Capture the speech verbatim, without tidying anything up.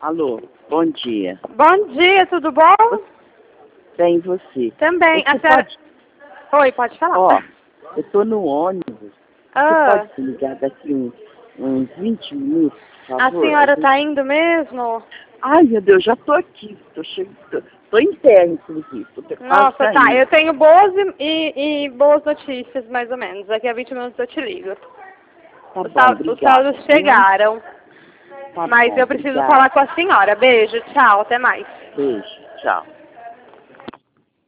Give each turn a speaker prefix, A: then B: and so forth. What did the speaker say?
A: Alô, bom dia.
B: Bom dia, tudo bom?
A: Bem, você?
B: Também.
A: Você
B: A senhora...
A: pode...
B: Oi, pode falar.
A: Ó, eu tô no ônibus.
B: Ah.
A: Você pode me ligar daqui uns, uns vinte minutos, por
B: A
A: favor?
B: senhora
A: A gente...
B: tá indo mesmo?
A: Ai, meu Deus, já tô aqui. Tô, che... tô... tô em pé, inclusive. Tô quase
B: Nossa, tá.
A: saindo.
B: Eu tenho boas e, e, e boas notícias, mais ou menos. Daqui a vinte minutos eu te ligo.
A: Tá
B: Os,
A: bom,
B: sal...
A: obrigada.
B: Os saldos chegaram.
A: Tá
B: Mas
A: bom,
B: eu preciso
A: obrigada.
B: falar com a senhora. Beijo, tchau, até mais.
A: Beijo, tchau.